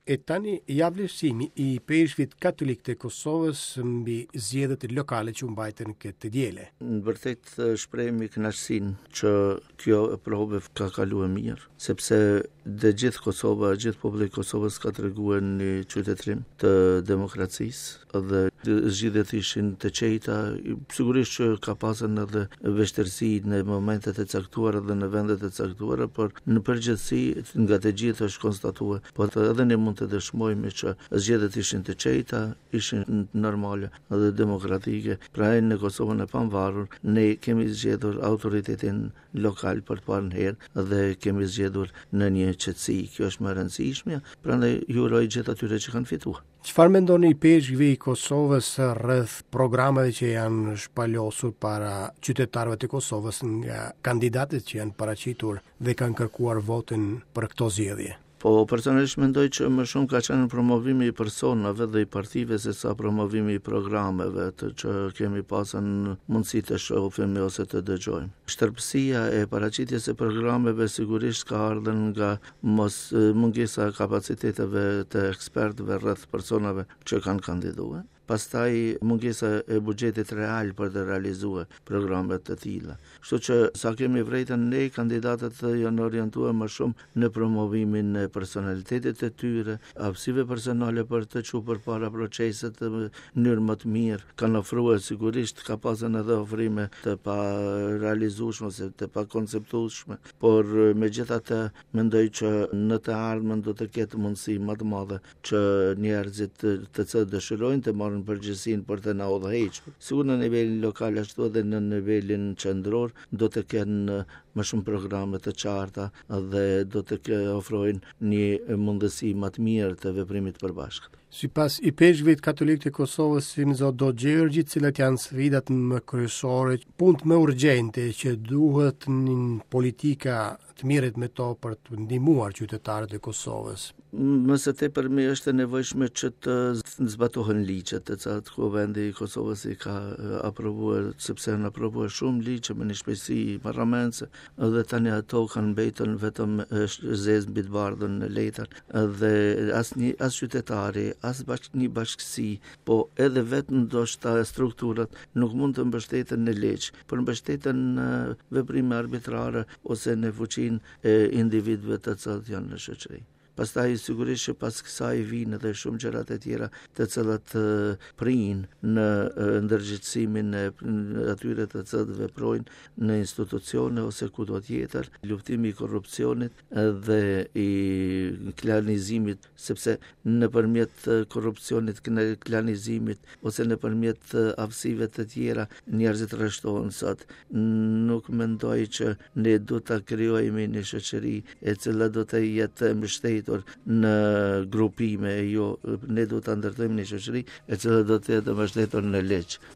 E tani javlerësimi I peshqit katolik të Kosovës mbi zgjedhjet lokale që u mbajtën këtë diele. Në vërtet shprehemi kënaqësinë që kjo provë ka kaluar mirë, sepse dhe gjithë Kosova, gjithë populli I Kosovës ka treguar një qytetërim të demokracisë dhe zgjedhjet ishin të qeta, sigurisht që ka pasur edhe vështirësi në momentet e caktuara dhe në vendet e caktuara, por në përgjithësi nga të gjithë është konstatuar, po edhe ne mund të dëshmojmë që zgjedhjet ishin të qeta, ishin normale dhe demokratike. Pra në Kosovën e pavarur ne kemi zgjedhur autoritetin lokal për të parë herë dhe kemi zgjedhur në një qetësi. Kjo është më e rëndësishme, prandaj ju uroj gjithë atyre që kanë fituar. Çfarë mendoni I peshqve I Kosovës rreth programeve që janë shpalosur para qytetarëve të Kosovës nga kandidatët që janë paraqitur dhe kanë kërkuar votën për këto zgjedhje? Po personalisht mendoj që më shumë ka qenë promovimi I personave dhe I partive se sa promovimi I programeve të që kemi pasën mundësi të shohim ose të dëgjojmë. Shtërpësia e paraqitjes së programeve sigurisht ka ardhur nga mungesa e kapaciteteve të ekspertëve rreth personave që kanë kandiduar. Pastaj mungesa e buxhetit real për të realizuar programe të tilla. Kështu që sa kemi vërejtën ne kandidatët janë orientuar më shumë në promovimin e personalitetit të tyre, aftësive personale për të çuar përpara proceset në mënyrë më të mirë. Kanë ofruar sigurisht ka pasur edhe ofrime të pa realizueshme ose të pa konceptueshme, por megjithatë mendoj që në të ardhmen do të ketë mundësi më të madhe që njerëzit të cilët dëshirojnë të marrin përgjegjësinë për të na udhëhequr. Sigur në nivelin lokal ashtu edhe në nivelin qendror do të kenë më shumë programe të qarta dhe do të ofrojnë një mundësi më të mirë të veprimit përbashkët. Sipas I peshqve katolik të Kosovës, si më zot do Gjergji, cilat janë sfidat më kryesore, punë më urgjente që duhet një politika të mirët me to për të ndihmuar qytetarët e Kosovës? Më së tepërmi është e nevojshme që të zbatohen ligjet, të cilat Kuvendi I Kosovës I ka aprovuar, sepse kanë aprovuar shumë ligje me një shpejtësi parlamence dhe tani ato kanë mbetur vetëm zezë mbi të bardhën në letër dhe as qytetari, as një bashkësi, po edhe vetëm ndoshta strukturat nuk mund të mbështeten në ligj, por mbështeten në veprime arbitrare ose në fuqinë e individëve të cilët janë në shoqëri. Pastaj sigurisht që pas kësaj vijnë edhe shumë gjërat e tjera të cilat prinë në ndërgjegjësimin e atyre të cilët veprojnë në institucione ose kudo tjetër, luftimi I korrupsionit dhe I klanizimit, sepse nëpërmjet korrupsionit, klanizimit ose nëpërmjet aftësive të tjera njerëzit rreshtohen sot. Nuk mendoj që ne do ta krijojmë një shoqëri e cila do të jetë mbështetur në grupime, jo, ne do të ndërtojmë një shoqëri e cila do të jetë mbështetur në ligj.